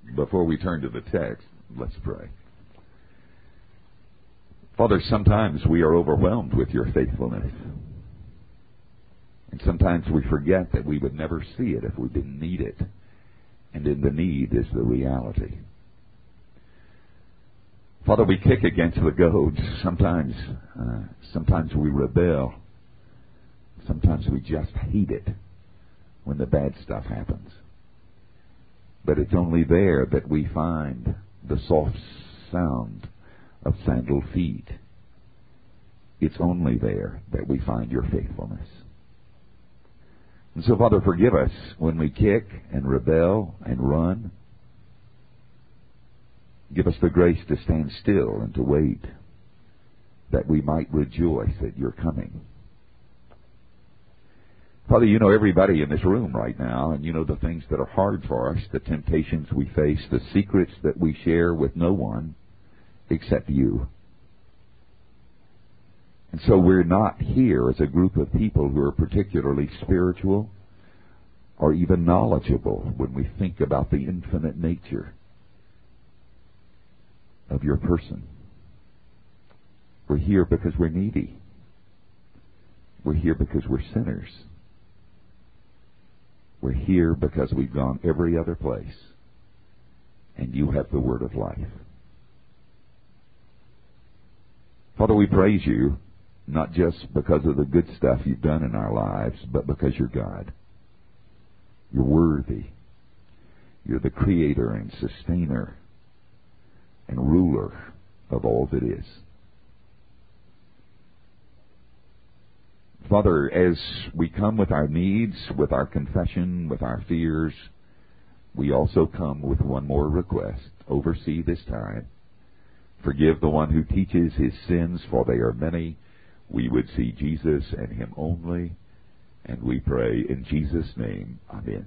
Before we turn to the text, let's pray. Father, sometimes we are overwhelmed with your faithfulness. And sometimes we forget that we would never see it if we didn't need it. And in the need is the reality. Father, we kick against the goads. Sometimes we rebel. Sometimes we just hate it when the bad stuff happens. But it's only there that we find the soft sound of sandal feet. It's only there that we find your faithfulness. And so, Father, forgive us when we kick and rebel and run. Give us the grace to stand still and to wait, that we might rejoice at your coming. Father, you know everybody in this room right now, and you know the things that are hard for us, the temptations we face, the secrets that we share with no one except you. And so we're not here as a group of people who are particularly spiritual or even knowledgeable when we think about the infinite nature of your person. We're here because we're needy. We're here because we're sinners. We're here because we've gone every other place, and you have the word of life. Father, we praise you, not just because of the good stuff you've done in our lives, but because you're God. You're worthy. You're the creator and sustainer and ruler of all that is. Father, as we come with our needs, with our confession, with our fears, we also come with one more request. Oversee this time. Forgive the one who teaches his sins, for they are many. We would see Jesus and him only. And we pray in Jesus' name. Amen.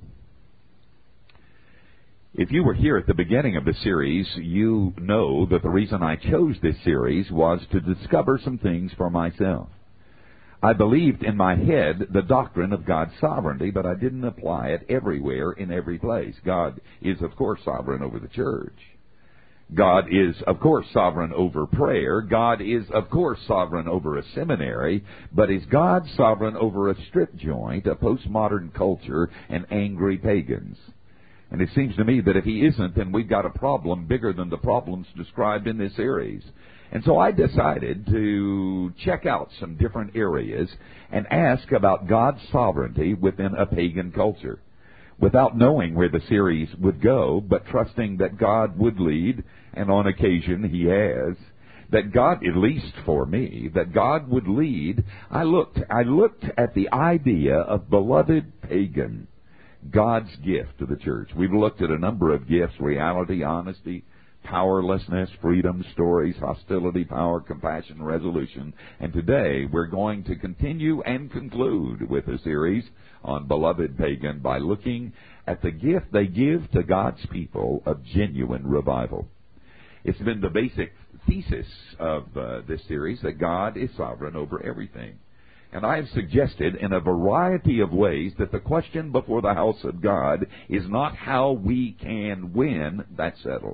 If you were here at the beginning of the series, you know that the reason I chose this series was to discover some things for myself. I believed in my head the doctrine of God's sovereignty, but I didn't apply it everywhere in every place. God is, of course, sovereign over the church. God is, of course, sovereign over prayer. God is, of course, sovereign over a seminary. But is God sovereign over a strip joint, a postmodern culture, and angry pagans? And it seems to me that if he isn't, then we've got a problem bigger than the problems described in this series. And so I decided to check out some different areas and ask about God's sovereignty within a pagan culture, without knowing where the series would go, but trusting that God would lead, and on occasion he has, that God, at least for me, that God would lead. I looked at the idea of beloved pagan, God's gift to the church. We've looked at a number of gifts: reality, honesty, powerlessness, freedom, stories, hostility, power, compassion, resolution. And today we're going to continue and conclude with a series on beloved pagan by looking at the gift they give to God's people of genuine revival. It's been the basic thesis of this series that God is sovereign over everything. And I have suggested in a variety of ways that the question before the house of God is not how we can win. That's settled.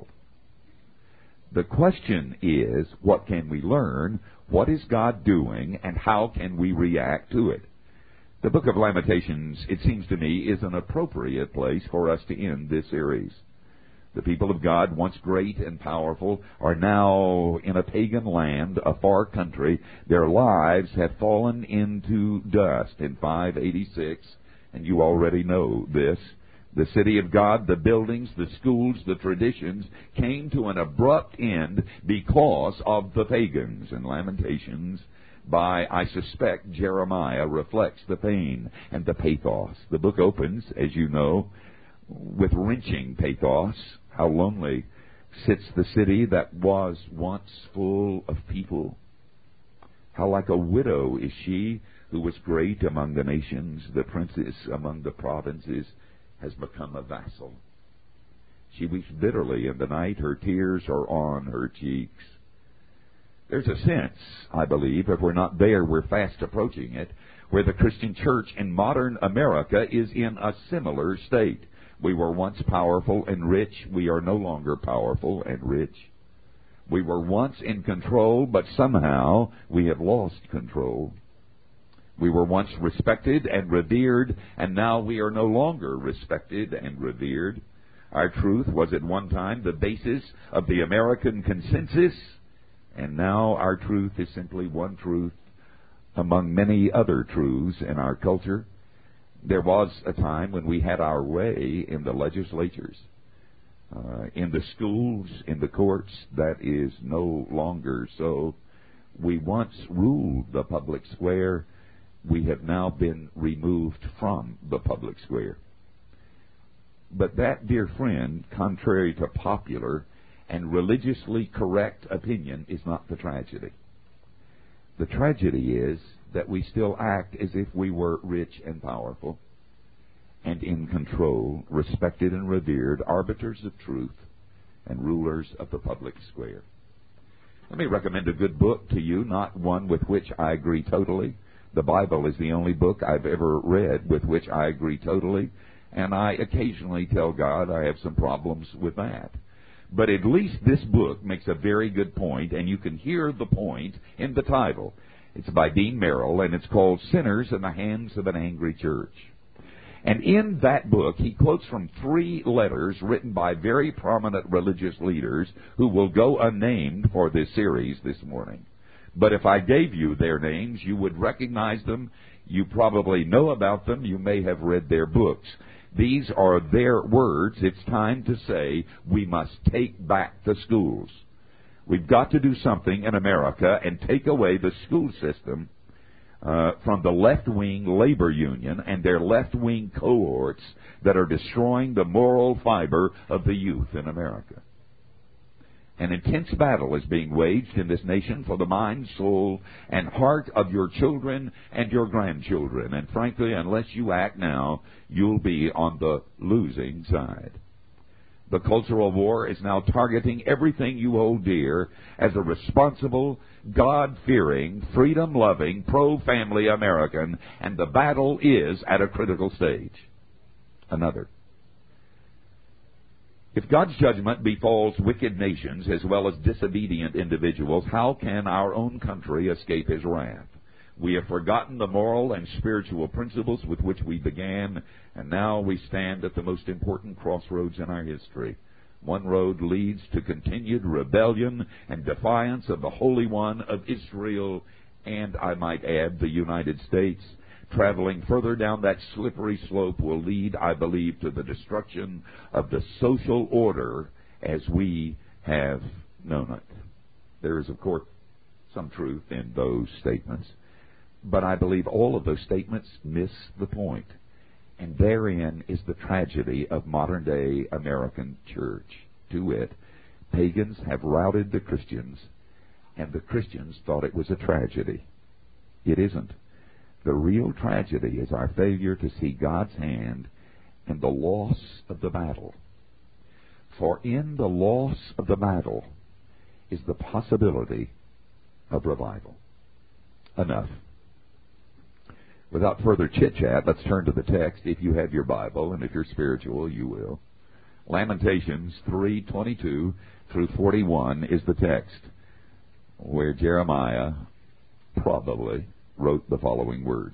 The question is, what can we learn? What is God doing? And how can we react to it? The book of Lamentations, it seems to me, is an appropriate place for us to end this series. The people of God, once great and powerful, are now in a pagan land, a far country. Their lives have fallen into dust in 586, and you already know this. The city of God, the buildings, the schools, the traditions came to an abrupt end because of the pagans. And Lamentations, by, I suspect, Jeremiah, reflects the pain and the pathos. The book opens, as you know, with wrenching pathos. How lonely sits the city that was once full of people. How like a widow is she who was great among the nations, the princess among the provinces, has become a vassal. She weeps bitterly in the night. Her tears are on her cheeks. There's a sense, I believe, if we're not there, we're fast approaching it, where the Christian church in modern America is in a similar state. We were once powerful and rich. We are no longer powerful and rich. We were once in control, but somehow we have lost control. We were once respected and revered, and now we are no longer respected and revered. Our truth was at one time the basis of the American consensus, and now our truth is simply one truth among many other truths in our culture. There was a time when we had our way in the legislatures, in the schools, in the courts. That is no longer so. We once ruled the public square. We have now been removed from the public square. But that, dear friend, contrary to popular and religiously correct opinion, is not the tragedy. The tragedy is that we still act as if we were rich and powerful and in control, respected and revered, arbiters of truth and rulers of the public square. Let me recommend a good book to you, not one with which I agree totally. The Bible is the only book I've ever read with which I agree totally, and I occasionally tell God I have some problems with that. But at least this book makes a very good point, and you can hear the point in the title. It's by Dean Merrill, and it's called Sinners in the Hands of an Angry Church. And in that book, he quotes from 3 letters written by very prominent religious leaders who will go unnamed for this series this morning. But if I gave you their names, you would recognize them. You probably know about them. You may have read their books. These are their words. It's time to say we must take back the schools. We've got to do something in America and take away the school system from the left-wing labor union and their left-wing cohorts that are destroying the moral fiber of the youth in America. An intense battle is being waged in this nation for the mind, soul, and heart of your children and your grandchildren. And frankly, unless you act now, you'll be on the losing side. The cultural war is now targeting everything you hold dear as a responsible, God-fearing, freedom-loving, pro-family American, and the battle is at a critical stage. Another. If God's judgment befalls wicked nations as well as disobedient individuals, how can our own country escape His wrath? We have forgotten the moral and spiritual principles with which we began, and now we stand at the most important crossroads in our history. One road leads to continued rebellion and defiance of the Holy One of Israel, and I might add, the United States. Traveling further down that slippery slope will lead, I believe, to the destruction of the social order as we have known it. There is, of course, some truth in those statements, but I believe all of those statements miss the point. And therein is the tragedy of modern-day American church. To wit, pagans have routed the Christians, and the Christians thought it was a tragedy. It isn't. The real tragedy is our failure to see God's hand in the loss of the battle. For in the loss of the battle is the possibility of revival. Enough. Without further chit-chat, let's turn to the text. If you have your Bible, and if you're spiritual, you will. Lamentations 3:22 through 41 is the text, where Jeremiah probably wrote the following words.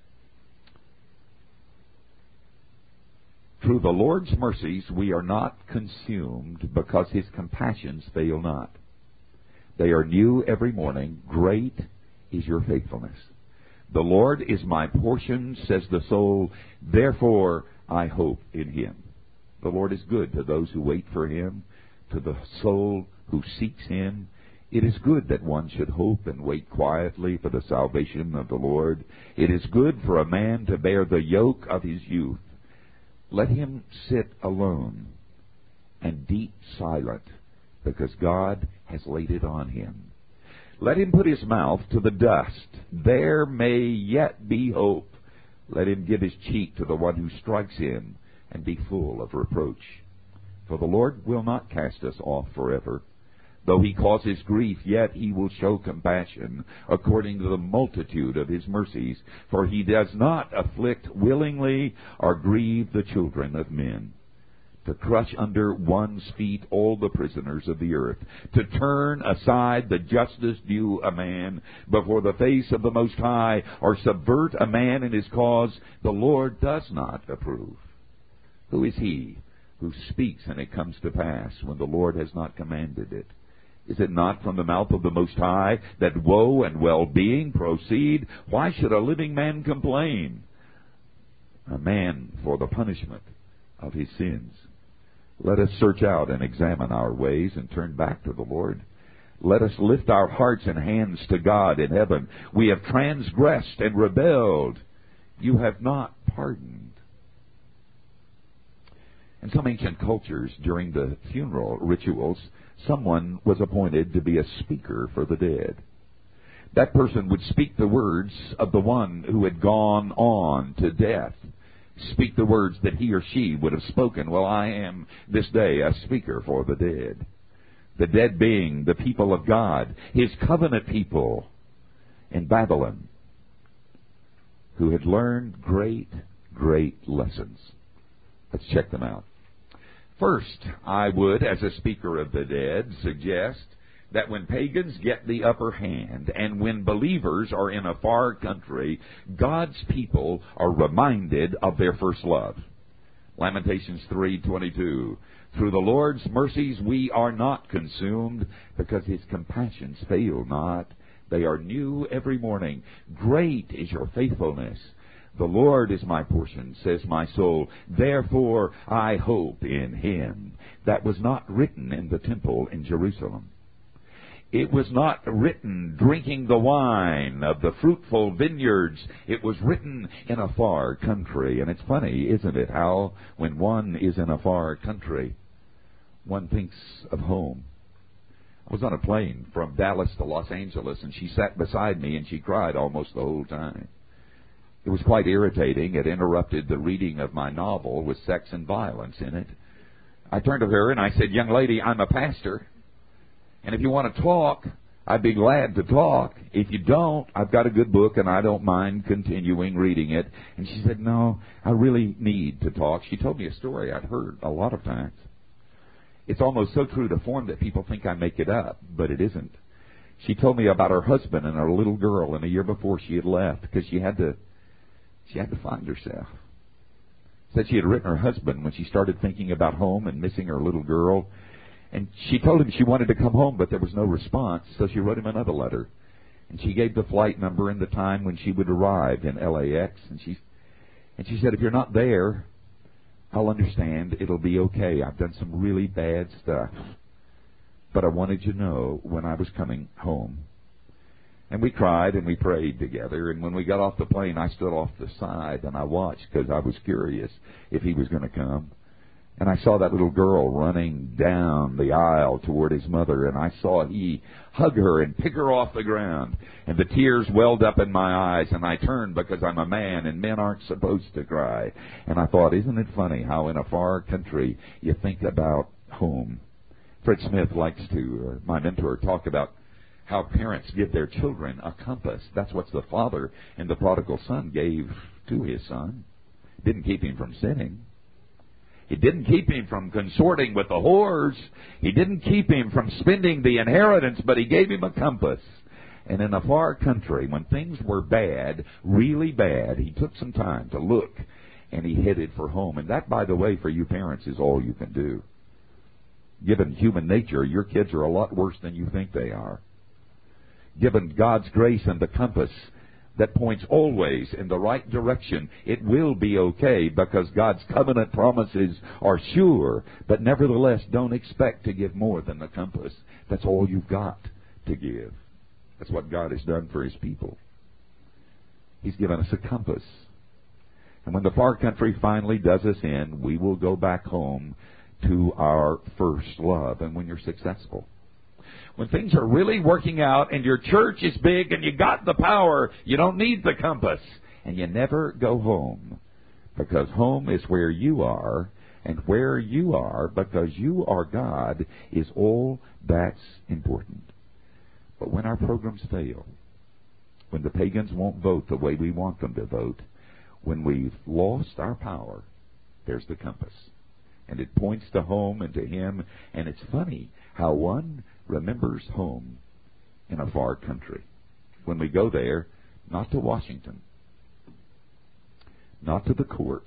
Through the Lord's mercies we are not consumed, because His compassions fail not. They are new every morning. Great is your faithfulness. The Lord is my portion, says the soul. Therefore I hope in Him. The Lord is good to those who wait for Him, to the soul who seeks Him. It is good that one should hope and wait quietly for the salvation of the Lord. It is good for a man to bear the yoke of his youth. Let him sit alone and deep silent, because God has laid it on him. Let him put his mouth to the dust. There may yet be hope. Let him give his cheek to the one who strikes him, and be full of reproach. For the Lord will not cast us off forever. Though He causes grief, yet He will show compassion according to the multitude of His mercies. For He does not afflict willingly or grieve the children of men. to crush under one's feet all the prisoners of the earth, to turn aside the justice due a man before the face of the Most High, or subvert a man in his cause, the Lord does not approve. Who is he who speaks and it comes to pass when the Lord has not commanded it? Is it not from the mouth of the Most High that woe and well-being proceed? Why should a living man complain? A man for the punishment of his sins. Let us search out and examine our ways and turn back to the Lord. Let us lift our hearts and hands to God in heaven. We have transgressed and rebelled. You have not pardoned. In some ancient cultures, during the funeral rituals, someone was appointed to be a speaker for the dead. That person would speak the words of the one who had gone on to death. Speak the words that he or she would have spoken. Well, I am this day a speaker for the dead. The dead being the people of God, His covenant people in Babylon, who had learned great, great lessons. Let's check them out. First, I would, as a speaker of the dead, suggest that when pagans get the upper hand and when believers are in a far country, God's people are reminded of their first love. Lamentations 3:22. Through the Lord's mercies we are not consumed, because His compassions fail not. They are new every morning. Great is your faithfulness. The Lord is my portion, says my soul. Therefore I hope in Him. That was not written in the temple in Jerusalem. It was not written drinking the wine of the fruitful vineyards. It was written in a far country. And it's funny, isn't it, how when one is in a far country, one thinks of home. I was on a plane from Dallas to Los Angeles, and she sat beside me, and she cried almost the whole time. It was quite irritating. It interrupted the reading of my novel with sex and violence in it. I turned to her and I said, "Young lady, I'm a pastor. And if you want to talk, I'd be glad to talk. If you don't, I've got a good book and I don't mind continuing reading it." And she said, "No, I really need to talk." She told me a story I'd heard a lot of times. It's almost so true to form that people think I make it up, but it isn't. She told me about her husband and her little girl, and a year before she had left because she had to find herself. Said she had written her husband when she started thinking about home and missing her little girl. And she told him she wanted to come home, but there was no response, so she wrote him another letter. And she gave the flight number and the time when she would arrive in LAX. And she said, "If you're not there, I'll understand. It'll be okay. I've done some really bad stuff. But I wanted you to know when I was coming home." And we cried and we prayed together. And when we got off the plane, I stood off the side and I watched because I was curious if he was going to come. And I saw that little girl running down the aisle toward his mother. And I saw he hug her and pick her off the ground. And the tears welled up in my eyes. And I turned because I'm a man and men aren't supposed to cry. And I thought, isn't it funny how in a far country you think about home? Fred Smith likes to, my mentor, talk about how parents give their children a compass. That's what the father in the prodigal son gave to his son. Didn't keep him from sinning. It didn't keep him from consorting with the whores. He didn't keep him from spending the inheritance, but he gave him a compass. And in a far country, when things were bad, really bad, he took some time to look, and he headed for home. And that, by the way, for you parents, is all you can do. Given human nature, your kids are a lot worse than you think they are. Given God's grace and the compass that points always in the right direction, it will be okay because God's covenant promises are sure. But nevertheless, don't expect to give more than the compass. That's all you've got to give. That's what God has done for His people. He's given us a compass. And when the far country finally does us in, we will go back home to our first love. And when you're successful, when things are really working out and your church is big and you got the power, you don't need the compass. And you never go home, because home is where you are, and where you are, because you are God, is all that's important. But when our programs fail, when the pagans won't vote the way we want them to vote, when we've lost our power, there's the compass. And it points to home and to Him. And it's funny how one remembers home in a far country. When we go there, not to Washington, not to the courts,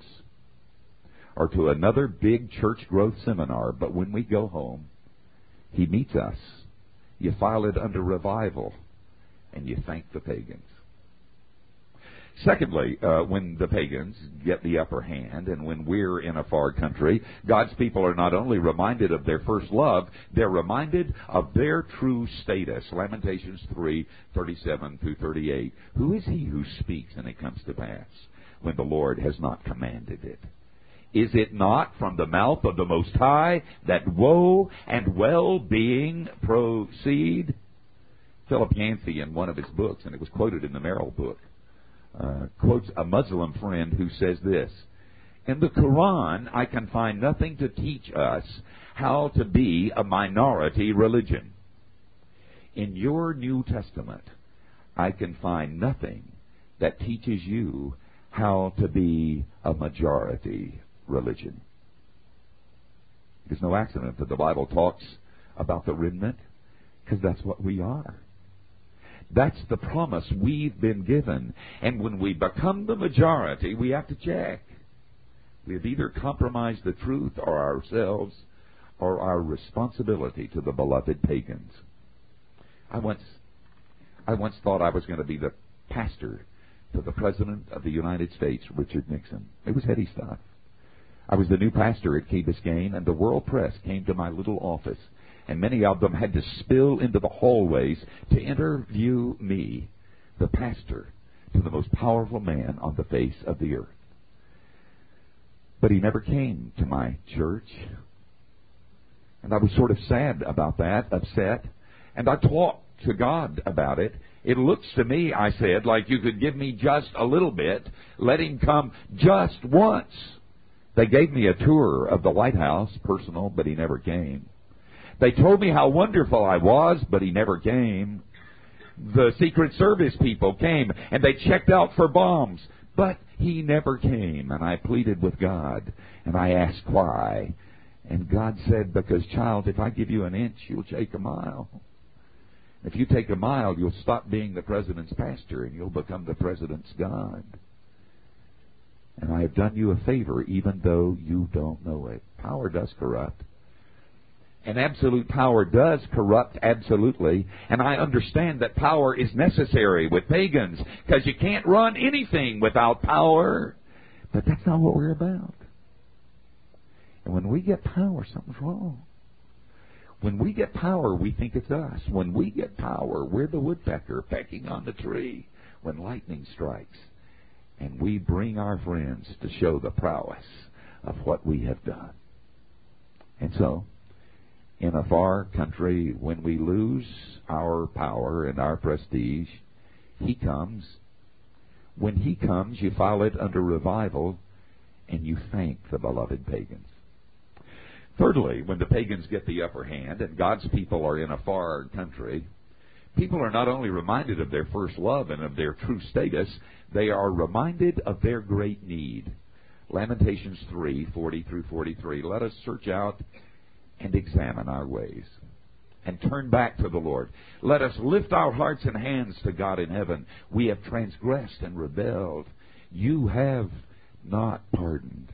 or to another big church growth seminar, but when we go home, He meets us. You file it under revival, and you thank the pagans. Secondly, when the pagans get the upper hand, and when we're in a far country, God's people are not only reminded of their first love, they're reminded of their true status. Lamentations 3:37 through 38. Who is he who speaks and it comes to pass when the Lord has not commanded it? Is it not from the mouth of the Most High that woe and well-being proceed? Philip Yancey, in one of his books, and it was quoted in the Merrill book, quotes a Muslim friend who says this: in the Quran, I can find nothing to teach us how to be a minority religion. In your New Testament, I can find nothing that teaches you how to be a majority religion. There's no accident that the Bible talks about the remnant, because that's what we are. That's the promise we've been given. And when we become the majority, we have to check. We have either compromised the truth or ourselves or our responsibility to the beloved pagans. I once thought I was going to be the pastor to the President of the United States, Richard Nixon. It was heady stuff. I was the new pastor at Key Biscayne, and the world press came to my little office. And many of them had to spill into the hallways to interview me, the pastor, to the most powerful man on the face of the earth. But he never came to my church. And I was sort of sad about that, upset. And I talked to God about it. It looks to me, I said, like you could give me just a little bit. Let him come just once. They gave me a tour of the White House, personal, but he never came. They told me how wonderful I was, but he never came. The Secret Service people came, and they checked out for bombs, but he never came. And I pleaded with God, and I asked why. And God said, because, child, if I give you an inch, you'll take a mile. If you take a mile, you'll stop being the president's pastor, and you'll become the president's God. And I have done you a favor, even though you don't know it. Power does corrupt. And absolute power does corrupt absolutely. And I understand that power is necessary with pagans, because you can't run anything without power. But that's not what we're about. And when we get power, something's wrong. When we get power, we think it's us. When we get power, we're the woodpecker pecking on the tree when lightning strikes. And we bring our friends to show the prowess of what we have done. And so, in a far country, when we lose our power and our prestige, He comes. When He comes, you file it under revival, and you thank the beloved pagans. Thirdly, when the pagans get the upper hand and God's people are in a far country, people are not only reminded of their first love and of their true status, they are reminded of their great need. Lamentations 3:40 through 43. Let us search out and examine our ways, and turn back to the Lord. Let us lift our hearts and hands to God in heaven. We have transgressed and rebelled. You have not pardoned.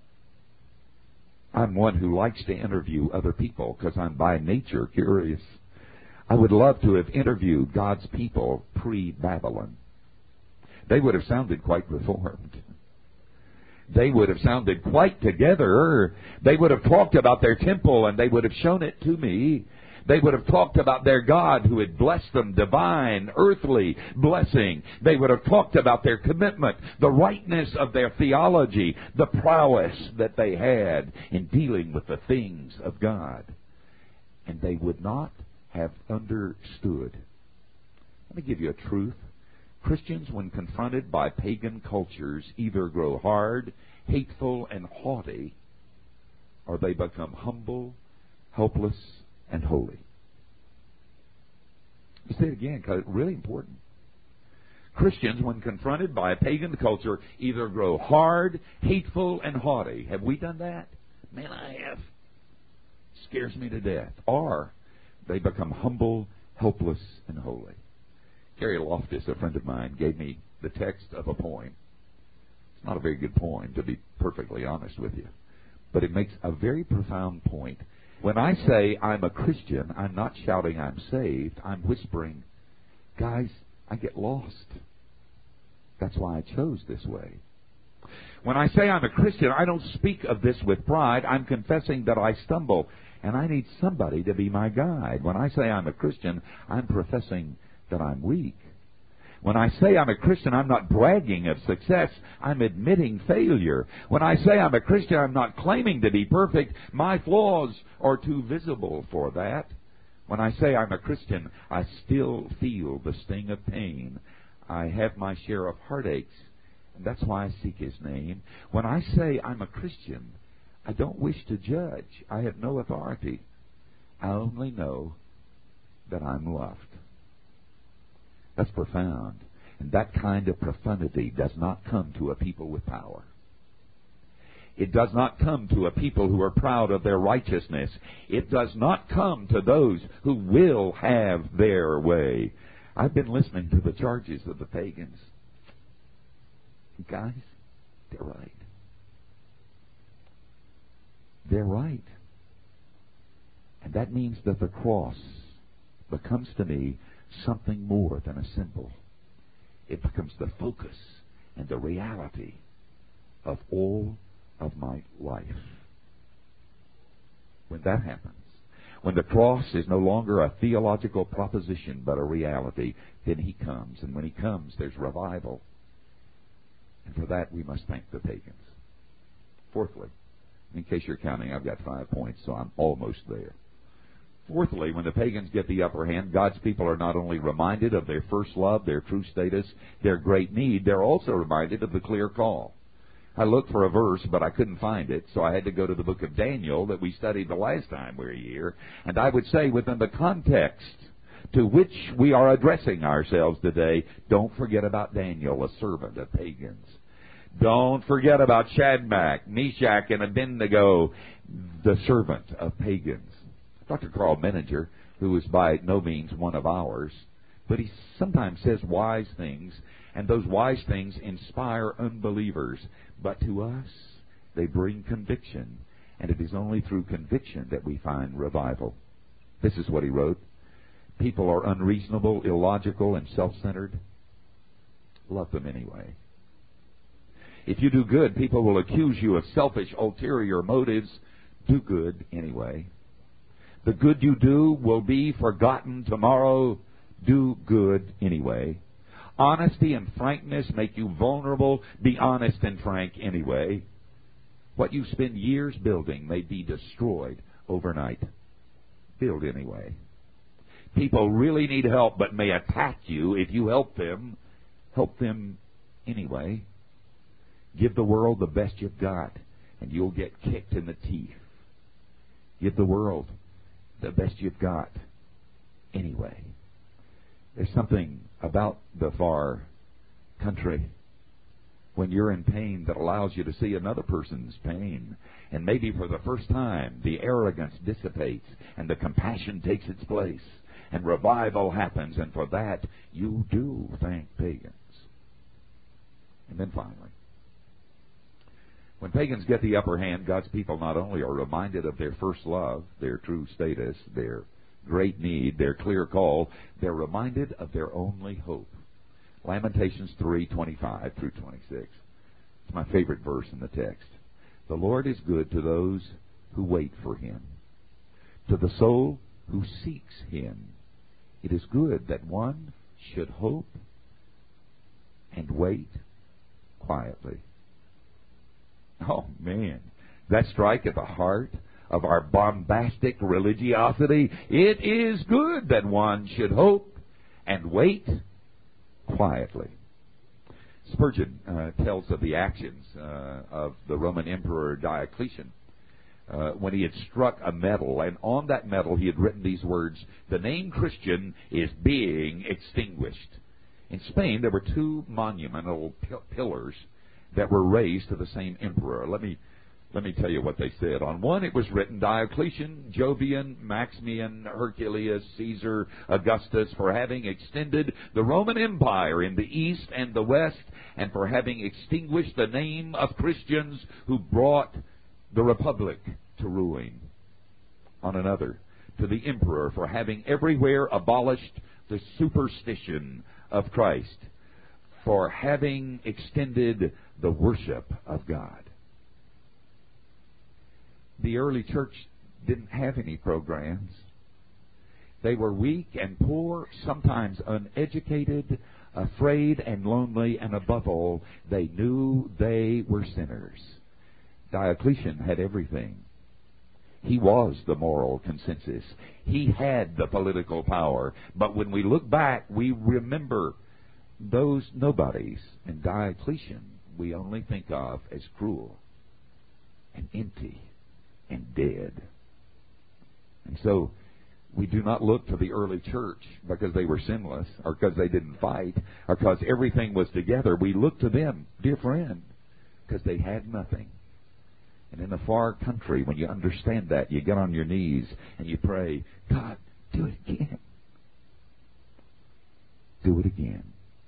I'm one who likes to interview other people because I'm by nature curious. I would love to have interviewed God's people pre-Babylon. They would have sounded quite reformed. They would have sounded quite together. They would have talked about their temple, and they would have shown it to me. They would have talked about their God who had blessed them, divine, earthly blessing. They would have talked about their commitment, the rightness of their theology, the prowess that they had in dealing with the things of God. And they would not have understood. Let me give you a truth. Christians, when confronted by pagan cultures, either grow hard, hateful, and haughty, or they become humble, helpless, and holy. Let me say it again, because it's really important. Christians, when confronted by a pagan culture, either grow hard, hateful, and haughty. Have we done that? Man, I have. Scares me to death. Or they become humble, helpless, and holy. Gary Loftus, a friend of mine, gave me the text of a poem. It's not a very good poem, to be perfectly honest with you. But it makes a very profound point. When I say I'm a Christian, I'm not shouting I'm saved. I'm whispering, guys, I get lost. That's why I chose this way. When I say I'm a Christian, I don't speak of this with pride. I'm confessing that I stumble, and I need somebody to be my guide. When I say I'm a Christian, I'm professing that I'm weak. When I say I'm a Christian, I'm not bragging of success. I'm admitting failure. When I say I'm a Christian, I'm not claiming to be perfect. My flaws are too visible for that. When I say I'm a Christian, I still feel the sting of pain. I have my share of heartaches, and that's why I seek His name. When I say I'm a Christian, I don't wish to judge. I have no authority. I only know that I'm loved. That's profound. And that kind of profundity does not come to a people with power. It does not come to a people who are proud of their righteousness. It does not come to those who will have their way. I've been listening to the charges of the pagans. Guys, they're right. They're right. And that means that the cross becomes to me something more than a symbol. It becomes the focus and the reality of all of my life. When that happens, when the cross is no longer a theological proposition but a reality, then He comes. And when He comes, there's revival. And for that, we must thank the pagans. Fourthly, in case you're counting, I've got 5 points, so I'm almost there. Fourthly, when the pagans get the upper hand, God's people are not only reminded of their first love, their true status, their great need, they're also reminded of the clear call. I looked for a verse, but I couldn't find it, so I had to go to the book of Daniel that we studied the last time we were here. And I would say within the context to which we are addressing ourselves today, don't forget about Daniel, a servant of pagans. Don't forget about Shadrach, Meshach, and Abednego, the servant of pagans. Dr. Carl Menninger, who is by no means one of ours, but he sometimes says wise things, and those wise things inspire unbelievers. But to us, they bring conviction, and it is only through conviction that we find revival. This is what he wrote. People are unreasonable, illogical, and self-centered. Love them anyway. If you do good, people will accuse you of selfish, ulterior motives. Do good anyway. The good you do will be forgotten tomorrow. Do good anyway. Honesty and frankness make you vulnerable. Be honest and frank anyway. What you spend years building may be destroyed overnight. Build anyway. People really need help but may attack you if you help them. Help them anyway. Give the world the best you've got and you'll get kicked in the teeth. Give the world the best you've got anyway. There's something about the far country when you're in pain that allows you to see another person's pain. And maybe for the first time, the arrogance dissipates and the compassion takes its place and revival happens. And for that, you do thank pagans. And then finally, when pagans get the upper hand, God's people not only are reminded of their first love, their true status, their great need, their clear call, they're reminded of their only hope. Lamentations 3:25 through 26. It's my favorite verse in the text. The Lord is good to those who wait for Him, to the soul who seeks Him. It is good that one should hope and wait quietly. Oh, man. That strike at the heart of our bombastic religiosity. It is good that one should hope and wait quietly. Spurgeon tells of the actions of the Roman Emperor Diocletian when he had struck a medal, and on that medal he had written these words, "The name Christian is being extinguished." In Spain, there were two monumental pillars that were raised to the same emperor. Let me Let me tell you what they said. On one it was written, Diocletian, Jovian, Maximian, Herculius, Caesar, Augustus, for having extended the Roman Empire in the east and the west, and for having extinguished the name of Christians who brought the Republic to ruin. On another, to the Emperor, for having everywhere abolished the superstition of Christ, for having extended the worship of God. The early church didn't have any programs. They were weak and poor, sometimes uneducated, afraid and lonely, and above all, they knew they were sinners. Diocletian had everything. He was the moral consensus. He had the political power. But when we look back, we remember those nobodies. And Diocletian we only think of as cruel and empty and dead. And so we do not look to the early church because they were sinless or because they didn't fight or because everything was together. We look to them, dear friend, because they had nothing. And in a far country, when you understand that, you get on your knees and you pray, God, do it again. Do it again.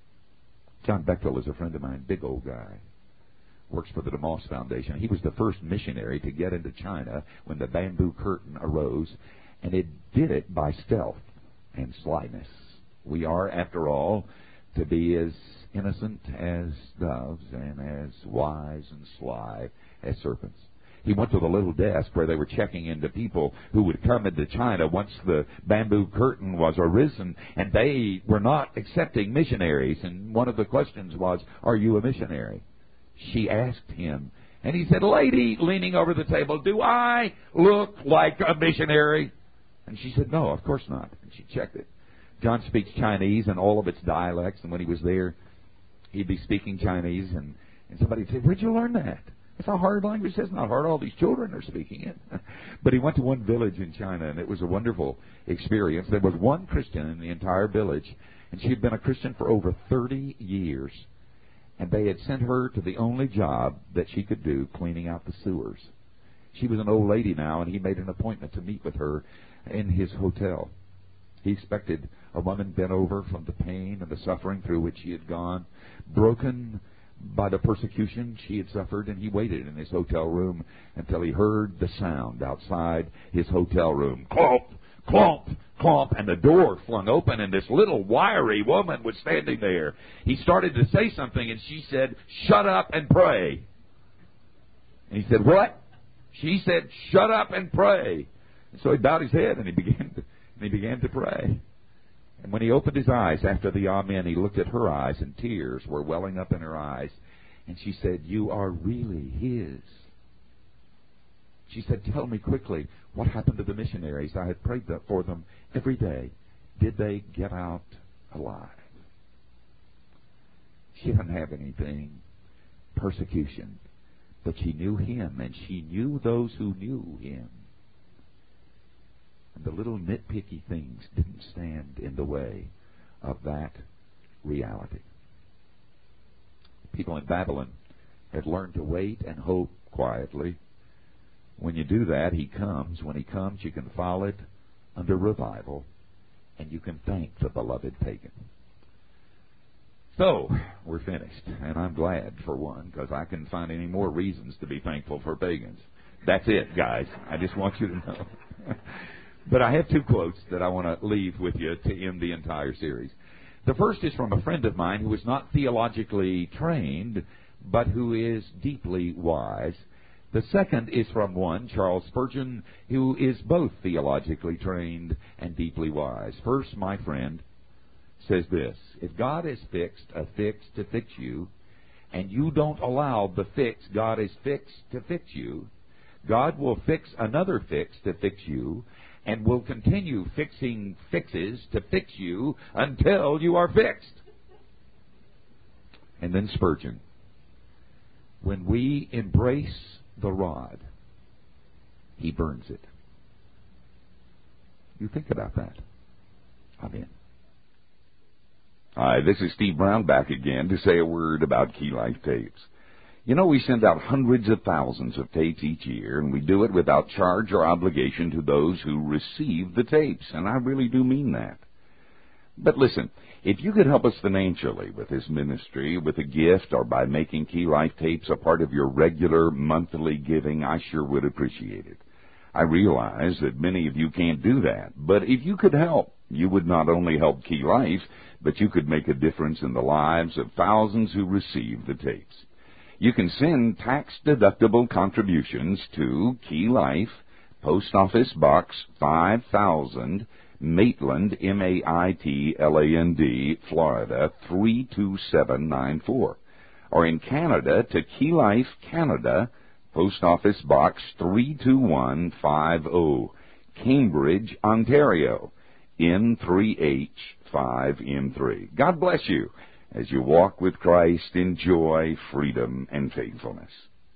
John Bechtel is a friend of mine, big old guy. Works for the DeMoss Foundation. He was the first missionary to get into China when the bamboo curtain arose, and it did it by stealth and slyness. We are, after all, to be as innocent as doves and as wise and sly as serpents. He went to the little desk where they were checking into people who would come into China once the bamboo curtain was arisen, and they were not accepting missionaries. And one of the questions was, are you a missionary? She asked him, and he said, lady, leaning over the table, do I look like a missionary? And she said, no, of course not. And she checked it. John speaks Chinese and all of its dialects, and when he was there, he'd be speaking Chinese, and somebody would say, where'd you learn that? It's a hard language. It's not hard. All these children are speaking it. But he went to one village in China, and it was a wonderful experience. There was one Christian in the entire village, and she had been a Christian for over 30 years. And they had sent her to the only job that she could do, cleaning out the sewers. She was an old lady now, and he made an appointment to meet with her in his hotel. He expected a woman bent over from the pain and the suffering through which she had gone, broken by the persecution she had suffered, and he waited in his hotel room until he heard the sound outside his hotel room. Clomp, clomp, clomp, and the door flung open, and this little wiry woman was standing there. He started to say something, and she said, shut up and pray. And he said, what? She said, shut up and pray. And so he bowed his head, and he began to pray. And when he opened his eyes after the amen, he looked at her eyes, and tears were welling up in her eyes. And she said, you are really his. She said, tell me quickly, what happened to the missionaries? I had prayed for them every day. Did they get out alive? She didn't have anything, persecution, but she knew him, and she knew those who knew him. And the little nitpicky things didn't stand in the way of that reality. People in Babylon had learned to wait and hope quietly. When you do that, he comes. When he comes, you can follow it under revival, and you can thank the beloved pagan. So, we're finished, and I'm glad, for one, because I couldn't find any more reasons to be thankful for pagans. That's it, guys. I just want you to know. But I have two quotes that I want to leave with you to end the entire series. The first is from a friend of mine who is not theologically trained, but who is deeply wise. The second is from one, Charles Spurgeon, who is both theologically trained and deeply wise. First, my friend says this: if God has fixed a fix to fix you, and you don't allow the fix God has fixed to fix you, God will fix another fix to fix you, and will continue fixing fixes to fix you until you are fixed. And then Spurgeon: when we embrace the rod, he burns it. You think about that. Amen. Hi, this is Steve Brown back again to say a word about Key Life Tapes. You know, we send out hundreds of thousands of tapes each year, and we do it without charge or obligation to those who receive the tapes, and I really do mean that. But listen, if you could help us financially with this ministry, with a gift, or by making Key Life tapes a part of your regular monthly giving, I sure would appreciate it. I realize that many of you can't do that, but if you could help, you would not only help Key Life, but you could make a difference in the lives of thousands who receive the tapes. You can send tax-deductible contributions to Key Life, Post Office Box 5000, Maitland, Maitland, Florida 32794. Or in Canada to Key Life, Canada, Post Office Box 32150, Cambridge, Ontario, N3H5M3. God bless you as you walk with Christ in joy, freedom, and faithfulness.